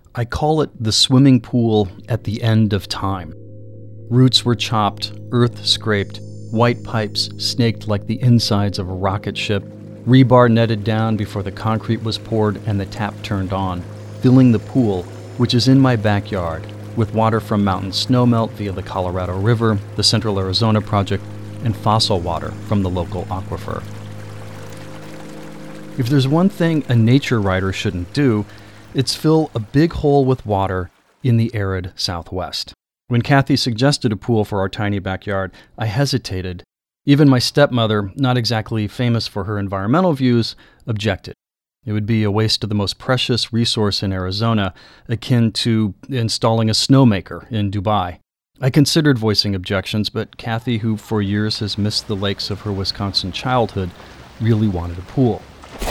I call it the swimming pool at the end of time. Roots were chopped, earth scraped, white pipes snaked like the insides of a rocket ship, rebar netted down before the concrete was poured and the tap turned on, filling the pool, which is in my backyard, with water from mountain snowmelt via the Colorado River, the Central Arizona Project, and fossil water from the local aquifer. If there's one thing a nature writer shouldn't do, it's fill a big hole with water in the arid Southwest. When Kathy suggested a pool for our tiny backyard, I hesitated. Even my stepmother, not exactly famous for her environmental views, objected. It would be a waste of the most precious resource in Arizona, akin to installing a snowmaker in Dubai. I considered voicing objections, but Kathy, who for years has missed the lakes of her Wisconsin childhood, really wanted a pool.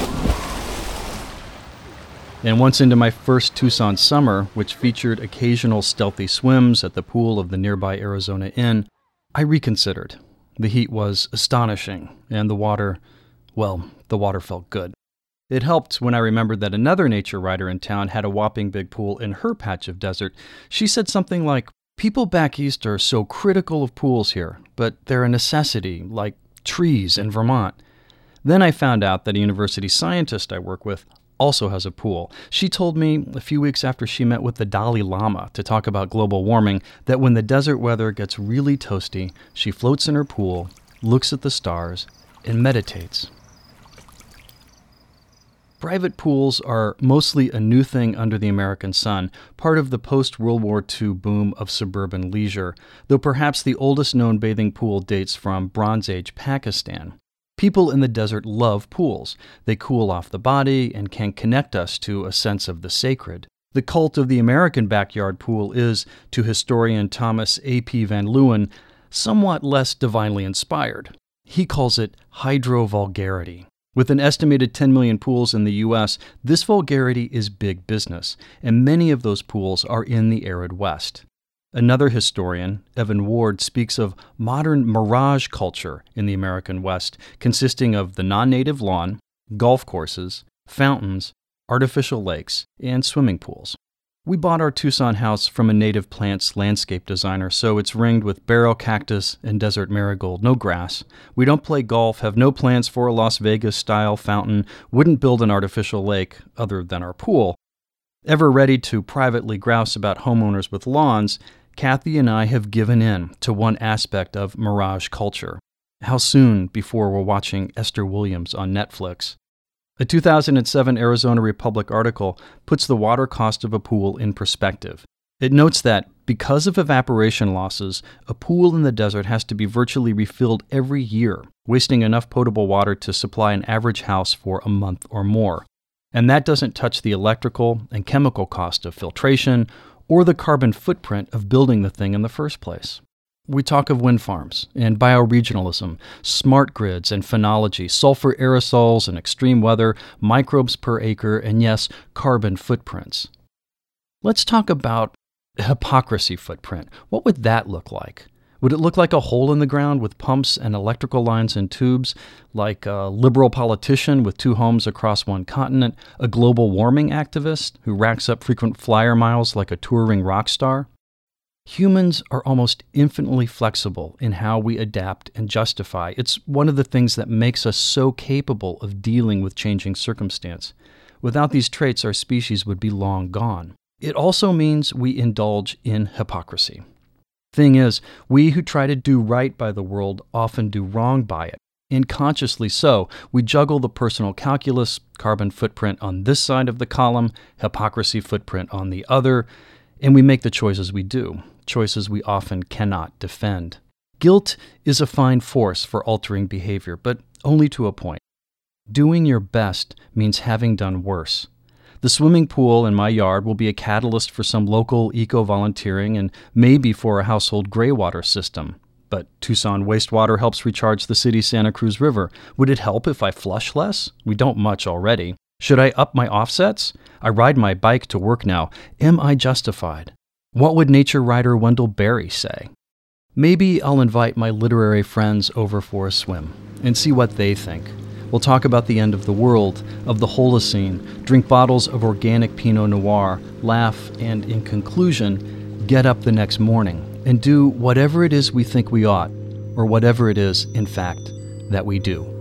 And once into my first Tucson summer, which featured occasional stealthy swims at the pool of the nearby Arizona Inn, I reconsidered. The heat was astonishing, and the water felt good. It helped when I remembered that another nature writer in town had a whopping big pool in her patch of desert. She said something like, "People back east are so critical of pools here, but they're a necessity, like trees in Vermont." Then I found out that a university scientist I work with also has a pool. She told me a few weeks after she met with the Dalai Lama to talk about global warming that when the desert weather gets really toasty, she floats in her pool, looks at the stars, and meditates. Private pools are mostly a new thing under the American sun, part of the post-World War II boom of suburban leisure, though perhaps the oldest known bathing pool dates from Bronze Age Pakistan. People in the desert love pools. They cool off the body and can connect us to a sense of the sacred. The cult of the American backyard pool is, to historian Thomas A.P. Van Leeuwen, somewhat less divinely inspired. He calls it hydro-vulgarity. With an estimated 10 million pools in the U.S., this vulgarity is big business, and many of those pools are in the arid West. Another historian, Evan Ward, speaks of modern mirage culture in the American West, consisting of the non-native lawn, golf courses, fountains, artificial lakes, and swimming pools. We bought our Tucson house from a native plants landscape designer, so it's ringed with barrel cactus and desert marigold, no grass. We don't play golf, have no plans for a Las Vegas-style fountain, wouldn't build an artificial lake other than our pool. Ever ready to privately grouse about homeowners with lawns, Kathy and I have given in to one aspect of mirage culture. How soon before we're watching Esther Williams on Netflix? A 2007 Arizona Republic article puts the water cost of a pool in perspective. It notes that, because of evaporation losses, a pool in the desert has to be virtually refilled every year, wasting enough potable water to supply an average house for a month or more. And that doesn't touch the electrical and chemical cost of filtration or the carbon footprint of building the thing in the first place. We talk of wind farms and bioregionalism, smart grids and phenology, sulfur aerosols and extreme weather, microbes per acre, and yes, carbon footprints. Let's talk about hypocrisy footprint. What would that look like? Would it look like a hole in the ground with pumps and electrical lines and tubes, like a liberal politician with 2 homes across one continent, a global warming activist who racks up frequent flyer miles like a touring rock star? Humans are almost infinitely flexible in how we adapt and justify. It's one of the things that makes us so capable of dealing with changing circumstance. Without these traits, our species would be long gone. It also means we indulge in hypocrisy. Thing is, we who try to do right by the world often do wrong by it. Inconsciously so, we juggle the personal calculus, carbon footprint on this side of the column, hypocrisy footprint on the other, and we make the choices we do, choices we often cannot defend. Guilt is a fine force for altering behavior, but only to a point. Doing your best means having done worse. The swimming pool in my yard will be a catalyst for some local eco-volunteering and maybe for a household gray water system. But Tucson wastewater helps recharge the city's Santa Cruz River. Would it help if I flush less? We don't much already. Should I up my offsets? I ride my bike to work now. Am I justified? What would nature writer Wendell Berry say? Maybe I'll invite my literary friends over for a swim and see what they think. We'll talk about the end of the world, of the Holocene, drink bottles of organic Pinot Noir, laugh, and in conclusion, get up the next morning and do whatever it is we think we ought, or whatever it is, in fact, that we do.